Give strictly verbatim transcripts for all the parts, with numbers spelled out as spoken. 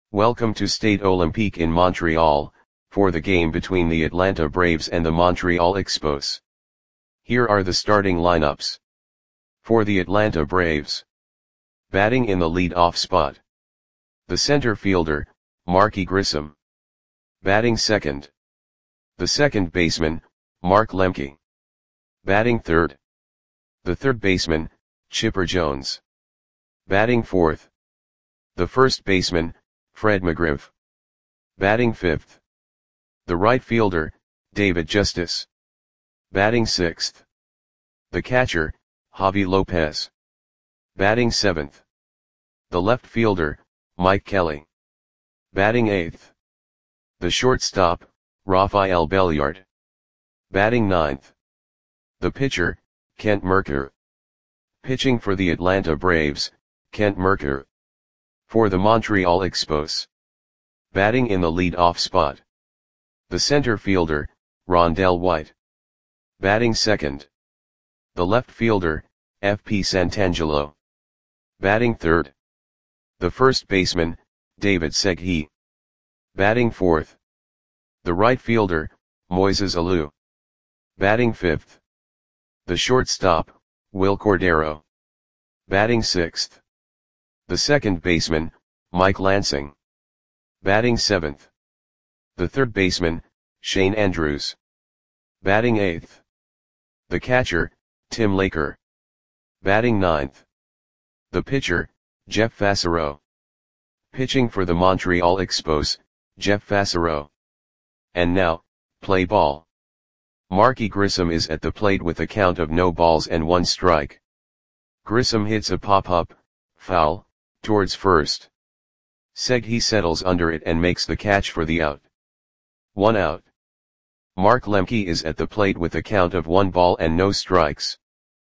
Welcome to Stade Olympique in Montreal, for the game between the Atlanta Braves and the Montreal Expos. Here are the starting lineups. For the Atlanta Braves. Batting in the lead-off spot. The center fielder, Marky Grissom. Batting second. The second baseman, Mark Lemke. Batting third. The third baseman, Chipper Jones. Batting fourth. The first baseman, Fred McGriff. Batting fifth. The right fielder, David Justice. Batting sixth. The catcher, Javi Lopez. Batting seventh. The left fielder, Mike Kelly. Batting eighth. The shortstop, Rafael Belliard. Batting ninth. The pitcher, Kent Mercker. Pitching for the Atlanta Braves, Kent Mercker. For the Montreal Expos. Batting in the lead-off spot. The center fielder, Rondell White. Batting second. The left fielder, F P Santangelo. Batting third. The first baseman, David Segui. Batting fourth. The right fielder, Moises Alou. Batting fifth. The shortstop, Will Cordero. Batting sixth. The second baseman, Mike Lansing. Batting seventh. The third baseman, Shane Andrews. Batting eighth. The catcher, Tim Laker. Batting ninth. The pitcher, Jeff Fassero. Pitching for the Montreal Expos, Jeff Fassero. And now, play ball. Marky Grissom is at the plate with a count of no balls and one strike. Grissom hits a pop-up, foul, towards first. Segui settles under it and makes the catch for the out. One out. Mark Lemke is at the plate with a count of one ball and no strikes.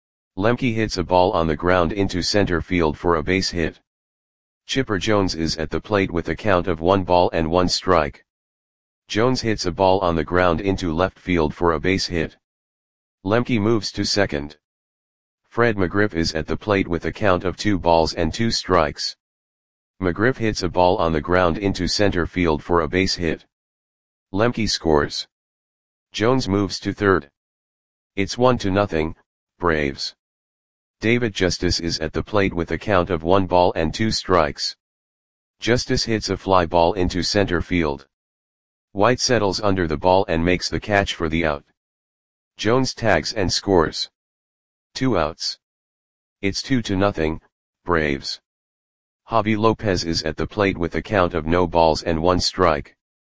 Lemke hits a ball on the ground into center field for a base hit. Chipper Jones is at the plate with a count of one ball and one strike. Jones hits a ball on the ground into left field for a base hit. Lemke moves to second. Fred McGriff is at the plate with a count of two balls and two strikes. McGriff hits a ball on the ground into center field for a base hit. Lemke scores. Jones moves to third. It's one to nothing, Braves. David Justice is at the plate with a count of one ball and two strikes. Justice hits a fly ball into center field. White settles under the ball and makes the catch for the out. Jones tags and scores. Two outs. It's two to nothing, Braves. Javi Lopez is at the plate with a count of no balls and one strike.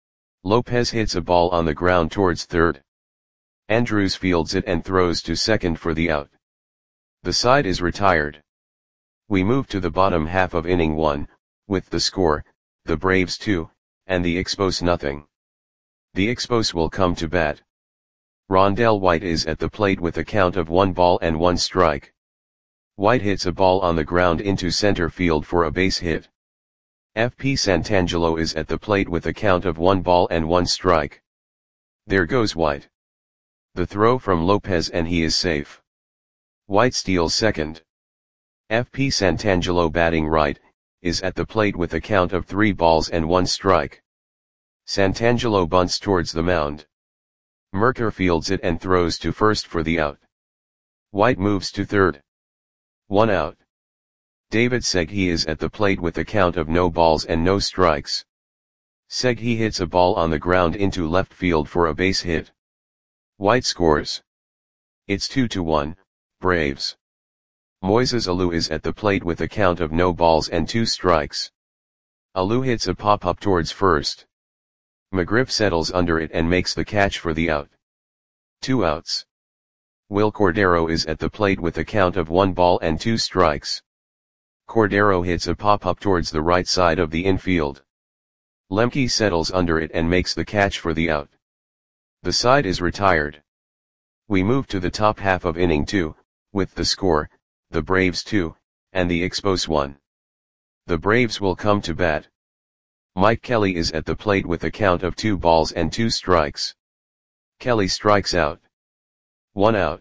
Lopez hits a ball on the ground towards third. Andrews fields it and throws to second for the out. The side is retired. We move to the bottom half of inning one, with the score, the Braves two, and the Expos nothing. The Expos will come to bat. Rondell White is at the plate with a count of one ball and one strike. White hits a ball on the ground into center field for a base hit. F P Santangelo is at the plate with a count of one ball and one strike. There goes White. The throw from Lopez and he is safe. White steals second. F P Santangelo batting right, is at the plate with a count of three balls and one strike. Santangelo bunts towards the mound. Mercker fields it and throws to first for the out. White moves to third. One out. David Segui is at the plate with a count of no balls and no strikes. Segui hits a ball on the ground into left field for a base hit. White scores. It's two to one, Braves. Moises Alou is at the plate with a count of no balls and two strikes. Alou hits a pop-up towards first. McGriff settles under it and makes the catch for the out. Two outs. Will Cordero is at the plate with a count of one ball and two strikes. Cordero hits a pop-up towards the right side of the infield. Lemke settles under it and makes the catch for the out. The side is retired. We move to the top half of inning two, with the score, the Braves two, and the Expos one. The Braves will come to bat. Mike Kelly is at the plate with a count of two balls and two strikes. Kelly strikes out. One out.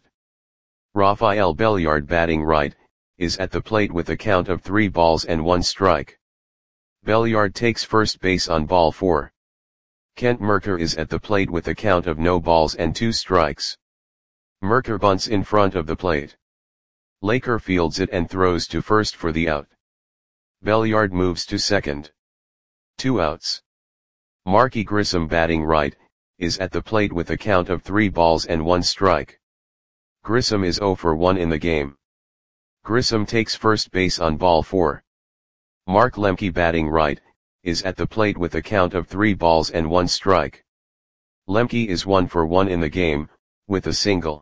Rafael Belliard batting right, is at the plate with a count of three balls and one strike. Belliard takes first base on ball four. Kent Merker is at the plate with a count of no balls and two strikes. Merker bunts in front of the plate. Laker fields it and throws to first for the out. Belliard moves to second. Two outs. Marky Grissom, batting right, is at the plate with a count of three balls and one strike. Grissom is oh for one in the game. Grissom takes first base on ball four. Mark Lemke, batting right, is at the plate with a count of three balls and one strike. Lemke is one for one in the game, with a single.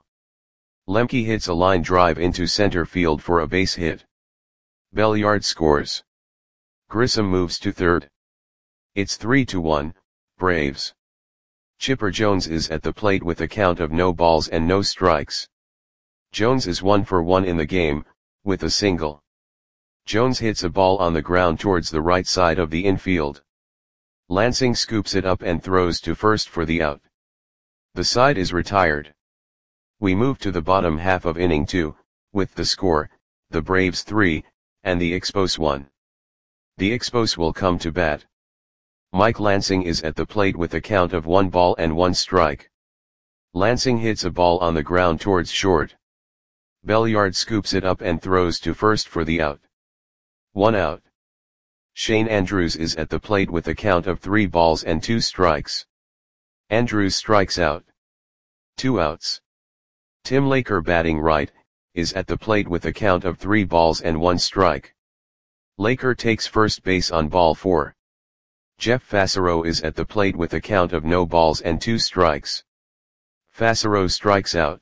Lemke hits a line drive into center field for a base hit. Belliard scores. Grissom moves to third. It's three to one, Braves. Chipper Jones is at the plate with a count of no balls and no strikes. Jones is one for one in the game, with a single. Jones hits a ball on the ground towards the right side of the infield. Lansing scoops it up and throws to first for the out. The side is retired. We move to the bottom half of inning two, with the score, the Braves three, and the Expos one. The Expos will come to bat. Mike Lansing is at the plate with a count of one ball and one strike. Lansing hits a ball on the ground towards short. Belliard scoops it up and throws to first for the out. One out. Shane Andrews is at the plate with a count of three balls and two strikes. Andrews strikes out. Two outs. Tim Laker, batting right, is at the plate with a count of three balls and one strike. Laker takes first base on ball four. Jeff Fassero is at the plate with a count of no balls and two strikes. Fassero strikes out.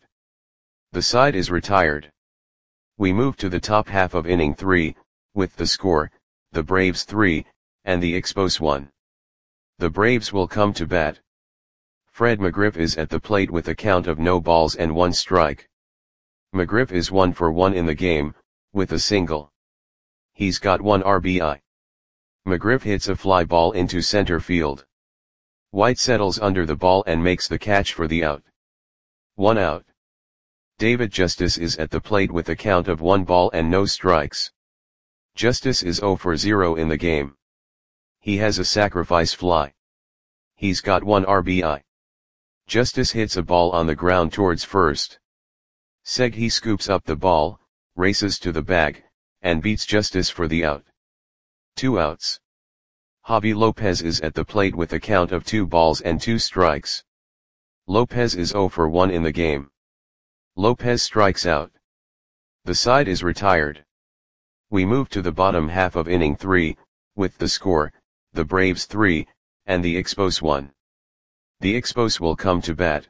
The side is retired. We move to the top half of inning three, with the score, the Braves three, and the Expos one. The Braves will come to bat. Fred McGriff is at the plate with a count of no balls and one strike. McGriff is one for one in the game, with a single. He's got one R B I. McGriff hits a fly ball into center field. White settles under the ball and makes the catch for the out. One out. David Justice is at the plate with a count of one ball and no strikes. Justice is oh for zero in the game. He has a sacrifice fly. He's got one R B I. Justice hits a ball on the ground towards first. Seghi scoops up the ball, races to the bag, and beats Justice for the out. Two outs. Javi Lopez is at the plate with a count of two balls and two strikes. Lopez is oh for one in the game. Lopez strikes out. The side is retired. We move to the bottom half of inning three, with the score, the Braves three, and the Expos one. The Expos will come to bat.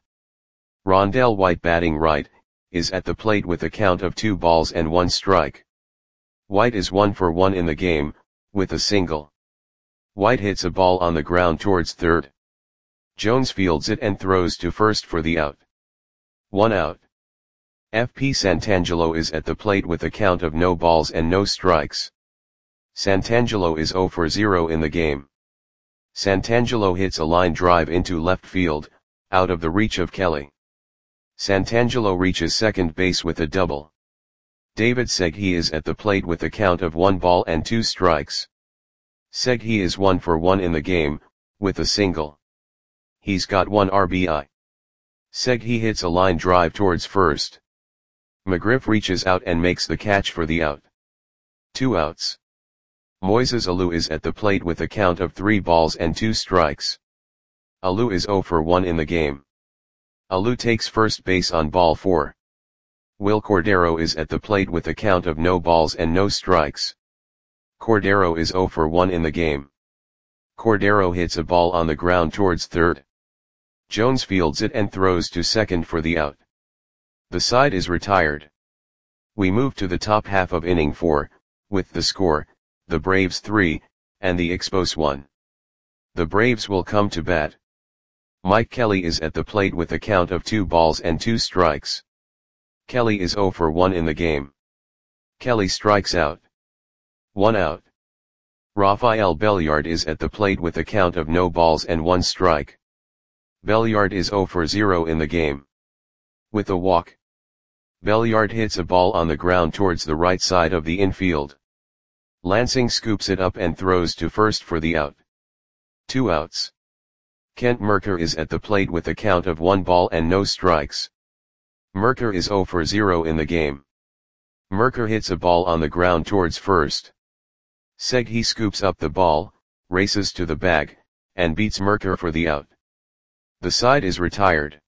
Rondell White, batting right, is at the plate with a count of two balls and one strike. White is one for one in the game, with a single. White hits a ball on the ground towards third. Jones fields it and throws to first for the out. One out. F P Santangelo is at the plate with a count of no balls and no strikes. Santangelo is oh for zero in the game. Santangelo hits a line drive into left field, out of the reach of Kelly. Santangelo reaches second base with a double. David Seghi is at the plate with a count of one ball and two strikes. Seghi is one for one in the game, with a single. He's got one R B I. Seghi hits a line drive towards first. McGriff reaches out and makes the catch for the out. Two outs. Moises Alou is at the plate with a count of three balls and two strikes. Alou is oh for one in the game. Alou takes first base on ball four. Will Cordero is at the plate with a count of no balls and no strikes. Cordero is oh for one in the game. Cordero hits a ball on the ground towards third. Jones fields it and throws to second for the out. The side is retired. We move to the top half of inning four, with the score, the Braves three, and the Expos one. The Braves will come to bat. Mike Kelly is at the plate with a count of two balls and two strikes. Kelly is oh for one in the game. Kelly strikes out. One out. Rafael Belliard is at the plate with a count of no balls and one strike. Belliard is oh for zero in the game. With a walk. Belliard hits a ball on the ground towards the right side of the infield. Lansing scoops it up and throws to first for the out. Two outs. Kent Mercker is at the plate with a count of one ball and no strikes. Mercker is zero for zero in the game. Mercker hits a ball on the ground towards first. Seghi scoops up the ball, races to the bag, and beats Mercker for the out. The side is retired.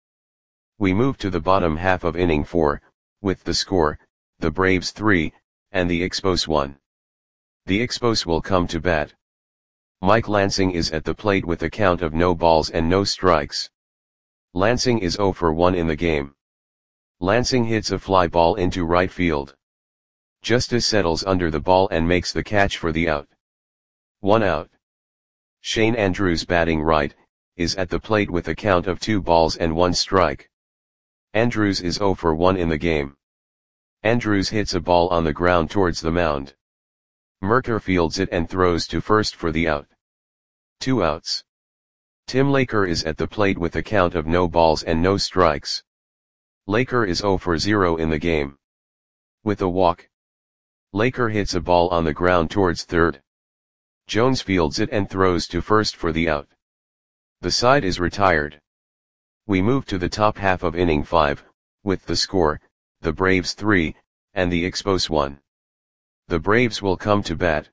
We move to the bottom half of inning four, with the score, the Braves three, and the Expos one. The Expos will come to bat. Mike Lansing is at the plate with a count of no balls and no strikes. Lansing is zero for one in the game. Lansing hits a fly ball into right field. Justice settles under the ball and makes the catch for the out. One out. Shane Andrews, batting right, is at the plate with a count of two balls and one strike. Andrews is zero for one in the game. Andrews hits a ball on the ground towards the mound. Mercker fields it and throws to first for the out. Two outs. Tim Laker is at the plate with a count of no balls and no strikes. Laker is zero for zero in the game. With a walk. Laker hits a ball on the ground towards third. Jones fields it and throws to first for the out. The side is retired. We move to the top half of inning five, with the score, the Braves three, and the Expos one. The Braves will come to bat.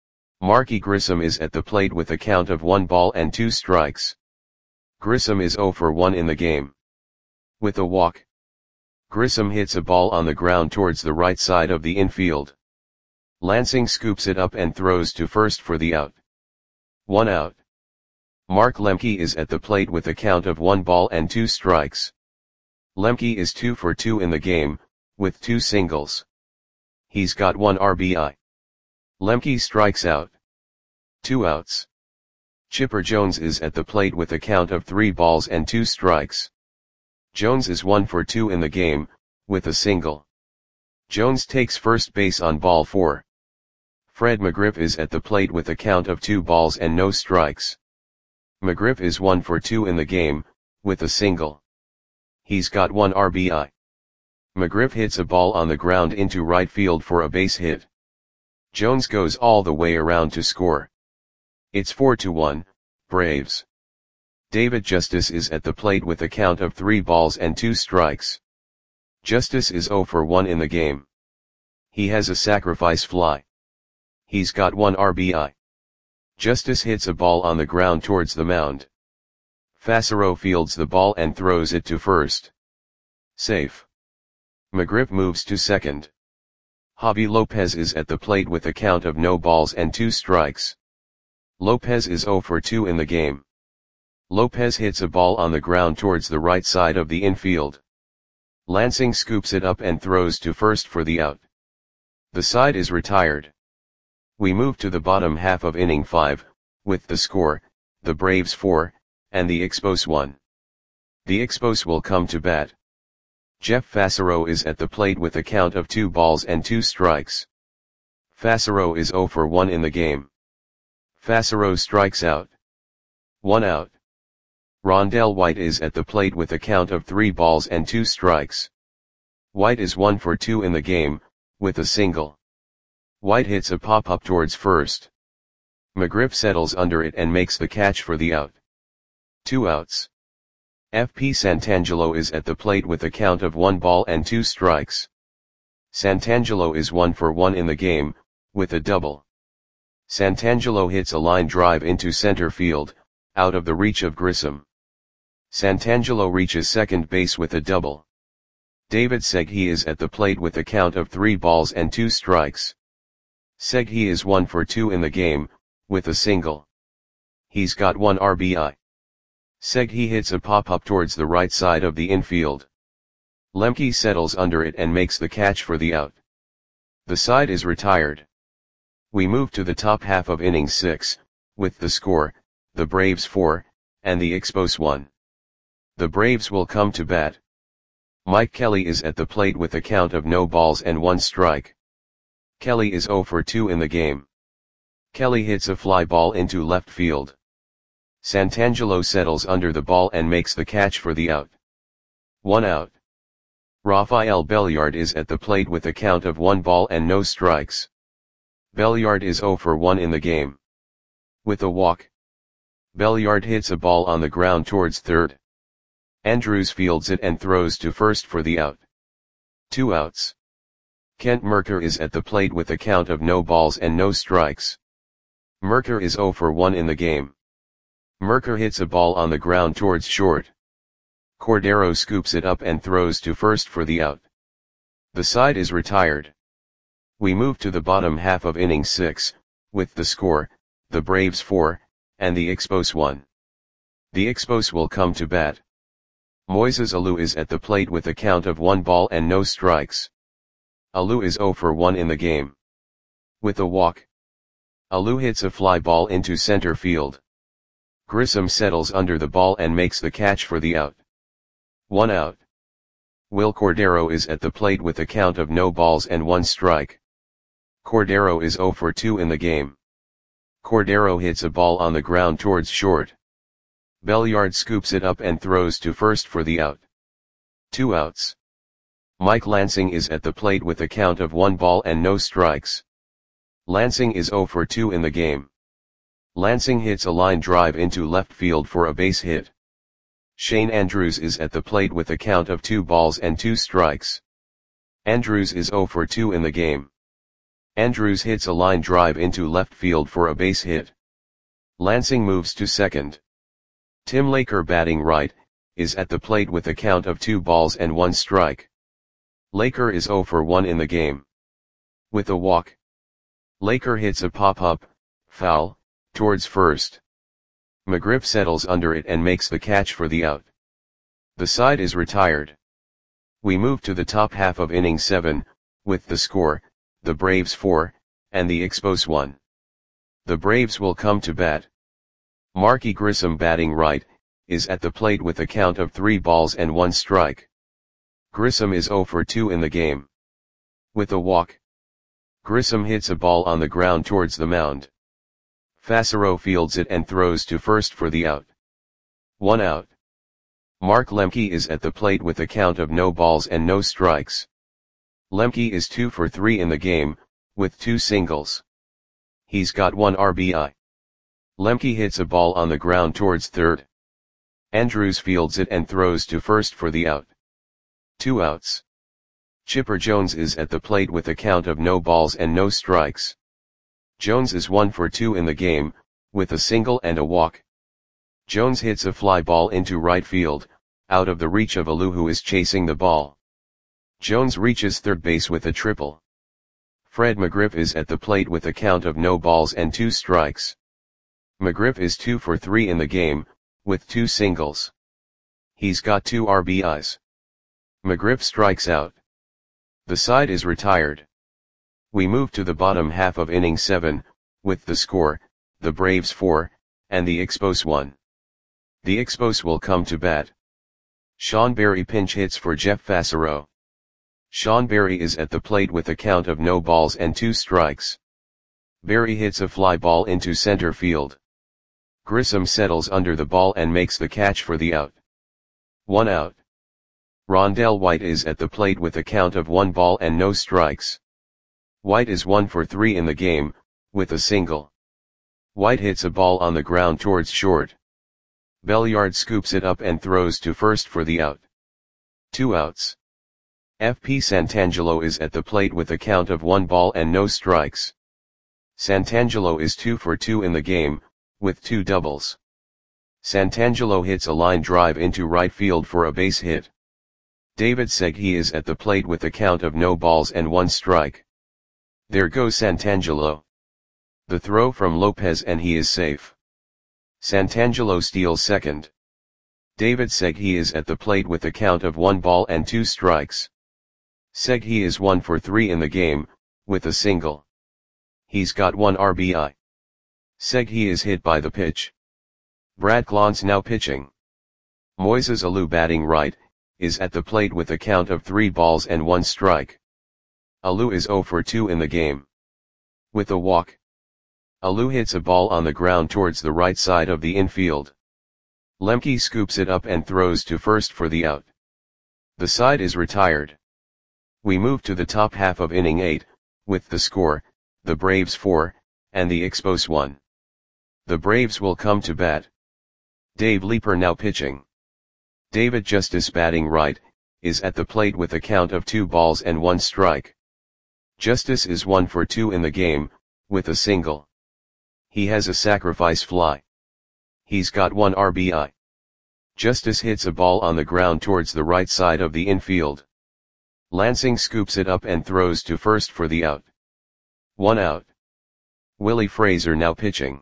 Marky Grissom is at the plate with a count of one ball and two strikes. Grissom is zero for one in the game. With a walk. Grissom hits a ball on the ground towards the right side of the infield. Lansing scoops it up and throws to first for the out. One out. Mark Lemke is at the plate with a count of one ball and two strikes. Lemke is two for two in the game, with two singles. He's got one R B I. Lemke strikes out. Two outs. Chipper Jones is at the plate with a count of three balls and two strikes. Jones is one for two in the game, with a single. Jones takes first base on ball four. Fred McGriff is at the plate with a count of two balls and no strikes. McGriff is one for two in the game, with a single. He's got one R B I. McGriff hits a ball on the ground into right field for a base hit. Jones goes all the way around to score. It's four to one, Braves. David Justice is at the plate with a count of three balls and two strikes. Justice is zero for one in the game. He has a sacrifice fly. He's got one R B I. Justice hits a ball on the ground towards the mound. Fassero fields the ball and throws it to first. Safe. McGriff moves to second. Javi Lopez is at the plate with a count of no balls and two strikes. Lopez is zero for two in the game. Lopez hits a ball on the ground towards the right side of the infield. Lansing scoops it up and throws to first for the out. The side is retired. We move to the bottom half of inning five, with the score, the Braves four, and the Expos one. The Expos will come to bat. Jeff Fassero is at the plate with a count of two balls and two strikes. Fassero is zero for one in the game. Fassero strikes out. One out. Rondell White is at the plate with a count of three balls and two strikes. White is one for two in the game, with a single. White hits a pop-up towards first. McGriff settles under it and makes the catch for the out. Two outs. F P Santangelo is at the plate with a count of one ball and two strikes. Santangelo is one for one in the game, with a double. Santangelo hits a line drive into center field, out of the reach of Grissom. Santangelo reaches second base with a double. David Seghi is at the plate with a count of three balls and two strikes. Seghi is one for two in the game, with a single. He's got one R B I. Seghi hits a pop-up towards the right side of the infield. Lemke settles under it and makes the catch for the out. The side is retired. We move to the top half of inning six, with the score, the Braves four, and the Expos one. The Braves will come to bat. Mike Kelly is at the plate with a count of no balls and one strike. Kelly is zero for two in the game. Kelly hits a fly ball into left field. Santangelo settles under the ball and makes the catch for the out. One out. Rafael Belliard is at the plate with a count of one ball and no strikes. Belliard is zero for one in the game. With a walk, Belliard hits a ball on the ground towards third. Andrews fields it and throws to first for the out. Two outs. Kent Merker is at the plate with a count of no balls and no strikes. Merker is zero for one in the game. Merker hits a ball on the ground towards short. Cordero scoops it up and throws to first for the out. The side is retired. We move to the bottom half of inning six, with the score, the Braves four, and the Expos one. The Expos will come to bat. Moises Alou is at the plate with a count of one ball and no strikes. Alou is zero for one in the game. With a walk, Alou hits a fly ball into center field. Grissom settles under the ball and makes the catch for the out. One out. Will Cordero is at the plate with a count of no balls and one strike. Cordero is zero for two in the game. Cordero hits a ball on the ground towards short. Belliard scoops it up and throws to first for the out. Two outs. Mike Lansing is at the plate with a count of one ball and no strikes. Lansing is zero for two in the game. Lansing hits a line drive into left field for a base hit. Shane Andrews is at the plate with a count of two balls and two strikes. Andrews is zero for two in the game. Andrews hits a line drive into left field for a base hit. Lansing moves to second. Tim Laker, batting right, is at the plate with a count of two balls and one strike. Laker is zero for one in the game. With a walk, Laker hits a pop-up, foul, towards first. McGriff settles under it and makes the catch for the out. The side is retired. We move to the top half of inning seven, with the score, the Braves four, and the Expos one. The Braves will come to bat. Marky Grissom, batting right, is at the plate with a count of three balls and one strike. Grissom is zero for two in the game. With a walk, Grissom hits a ball on the ground towards the mound. Fassero fields it and throws to first for the out. One out. Mark Lemke is at the plate with a count of no balls and no strikes. Lemke is two for three in the game, with two singles. He's got one R B I. Lemke hits a ball on the ground towards third. Andrews fields it and throws to first for the out. Two outs. Chipper Jones is at the plate with a count of no balls and no strikes. Jones is one for two in the game, with a single and a walk. Jones hits a fly ball into right field, out of the reach of Alou, who is chasing the ball. Jones reaches third base with a triple. Fred McGriff is at the plate with a count of no balls and two strikes. McGriff is two for three in the game, with two singles. He's got two R B Is. McGriff strikes out. The side is retired. We move to the bottom half of inning seven, with the score, the Braves four, and the Expos one. The Expos will come to bat. Sean Berry pinch hits for Jeff Fassero. Sean Berry is at the plate with a count of no balls and two strikes. Berry hits a fly ball into center field. Grissom settles under the ball and makes the catch for the out. One out. Rondell White is at the plate with a count of one ball and no strikes. White is one for three in the game, with a single. White hits a ball on the ground towards short. Belliard scoops it up and throws to first for the out. Two outs. F P Santangelo is at the plate with a count of one ball and no strikes. Santangelo is two for two in the game, with two doubles. Santangelo hits a line drive into right field for a base hit. David Segui is at the plate with a count of no balls and one strike. There goes Santangelo. The throw from Lopez and he is safe. Santangelo steals second. David Segui is at the plate with a count of one ball and two strikes. Segui is one for three in the game, with a single. He's got one R B I. Segui is hit by the pitch. Brad Clontz now pitching. Moises Alou, batting right, is at the plate with a count of three balls and one strike. Alou is zero for two in the game. With a walk, Alou hits a ball on the ground towards the right side of the infield. Lemke scoops it up and throws to first for the out. The side is retired. We move to the top half of inning eight, with the score, the Braves four, and the Expos one. The Braves will come to bat. Dave Leeper now pitching. David Justice batting right, is at the plate with a count of two balls and one strike. Justice is one for two in the game, with a single. He has a sacrifice fly. He's got one R B I. Justice hits a ball on the ground towards the right side of the infield. Lansing scoops it up and throws to first for the out. One out. Willie Fraser now pitching.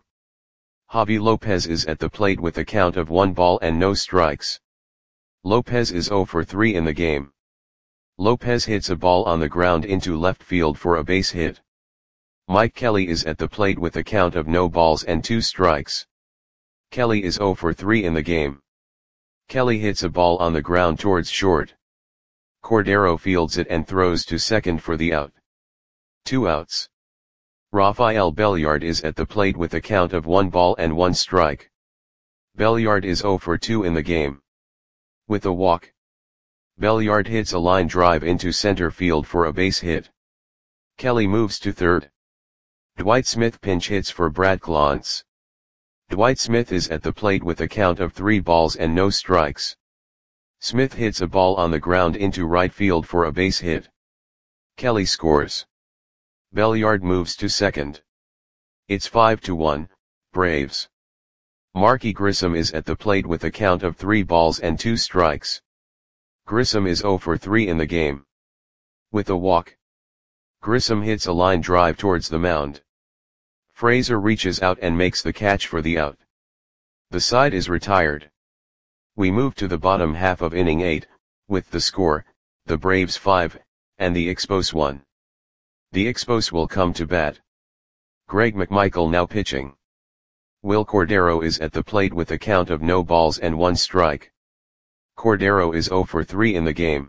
Javi Lopez is at the plate with a count of one ball and no strikes. Lopez is zero for three in the game. Lopez hits a ball on the ground into left field for a base hit. Mike Kelly is at the plate with a count of no balls and two strikes. Kelly is zero for three in the game. Kelly hits a ball on the ground towards short. Cordero fields it and throws to second for the out. Two outs. Rafael Belliard is at the plate with a count of one ball and one strike. Belliard is zero for two in the game. With a walk. Belliard hits a line drive into center field for a base hit. Kelly moves to third. Dwight Smith pinch hits for Brad Clontz. Dwight Smith is at the plate with a count of three balls and no strikes. Smith hits a ball on the ground into right field for a base hit. Kelly scores. Belliard moves to second. It's five to one, Braves. Marky Grissom is at the plate with a count of three balls and two strikes. Grissom is zero for three in the game. With a walk. Grissom hits a line drive towards the mound. Fraser reaches out and makes the catch for the out. The side is retired. We move to the bottom half of inning eight, with the score, the Braves five, and the Expos one. The Expos will come to bat. Greg McMichael now pitching. Will Cordero is at the plate with a count of no balls and one strike. Cordero is zero for three in the game.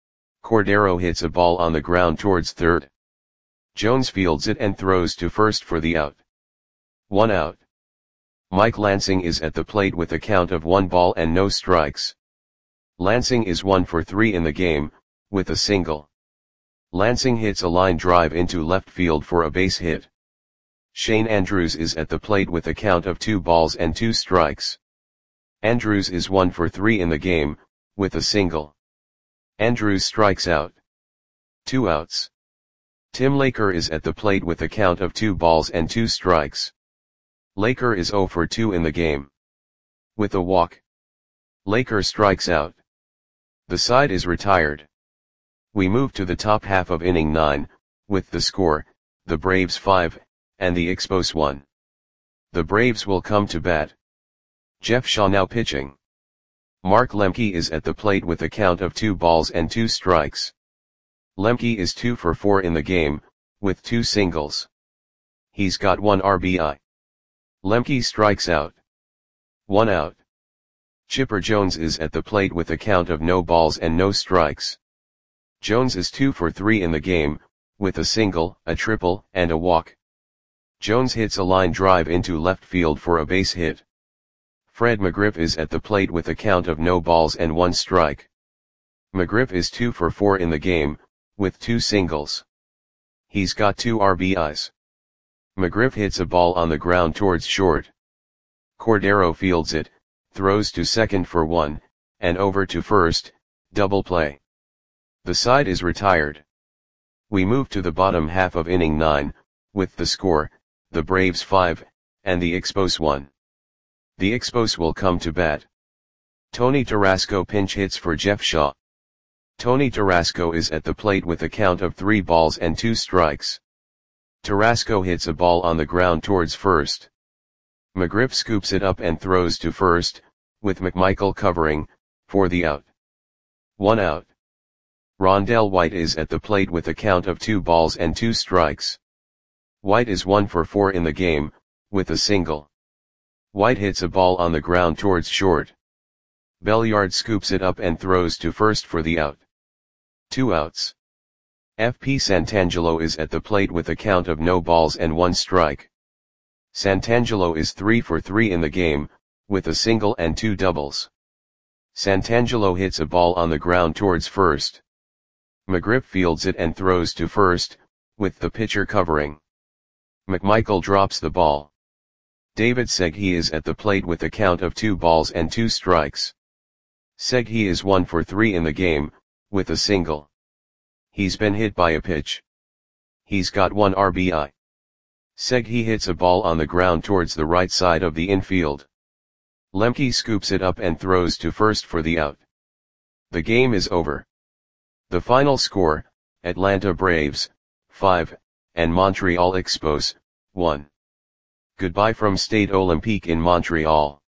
Cordero hits a ball on the ground towards third. Jones fields it and throws to first for the out. One out. Mike Lansing is at the plate with a count of one ball and no strikes. Lansing is one for three in the game, with a single. Lansing hits a line drive into left field for a base hit. Shane Andrews is at the plate with a count of two balls and two strikes. Andrews is one for three in the game, with a single. Andrews strikes out. Two outs. Tim Laker is at the plate with a count of two balls and two strikes. Laker is zero for two in the game. With a walk. Laker strikes out. The side is retired. We move to the top half of inning nine, with the score, the Braves five, and the Expos one. The Braves will come to bat. Jeff Shaw now pitching. Mark Lemke is at the plate with a count of two balls and two strikes. Lemke is two for four in the game, with two singles. He's got one R B I. Lemke strikes out. One out. Chipper Jones is at the plate with a count of no balls and no strikes. Jones is two for three in the game, with a single, a triple, and a walk. Jones hits a line drive into left field for a base hit. Fred McGriff is at the plate with a count of no balls and one strike. McGriff is two for four in the game, with two singles. He's got two R B Is. McGriff hits a ball on the ground towards short. Cordero fields it, throws to second for one, and over to first, double play. The side is retired. We move to the bottom half of inning nine, with the score, the Braves five, and the Expos one. The Expos will come to bat. Tony Tarasco pinch hits for Jeff Shaw. Tony Tarasco is at the plate with a count of three balls and two strikes. Tarasco hits a ball on the ground towards first. McGriff scoops it up and throws to first, with McMichael covering, for the out. One out. Rondell White is at the plate with a count of two balls and two strikes. White is one for four in the game, with a single. White hits a ball on the ground towards short. Belliard scoops it up and throws to first for the out. Two outs. F P Santangelo is at the plate with a count of no balls and one strike. Santangelo is three for three in the game, with a single and two doubles. Santangelo hits a ball on the ground towards first. McGriff fields it and throws to first, with the pitcher covering. McMichael drops the ball. David Segui is at the plate with a count of two balls and two strikes. Segui is one for three in the game, with a single. He's been hit by a pitch. He's got one R B I. Segui hits a ball on the ground towards the right side of the infield. Lemke scoops it up and throws to first for the out. The game is over. The final score, Atlanta Braves, five, and Montreal Expos, one. Goodbye from Stade Olympique in Montreal.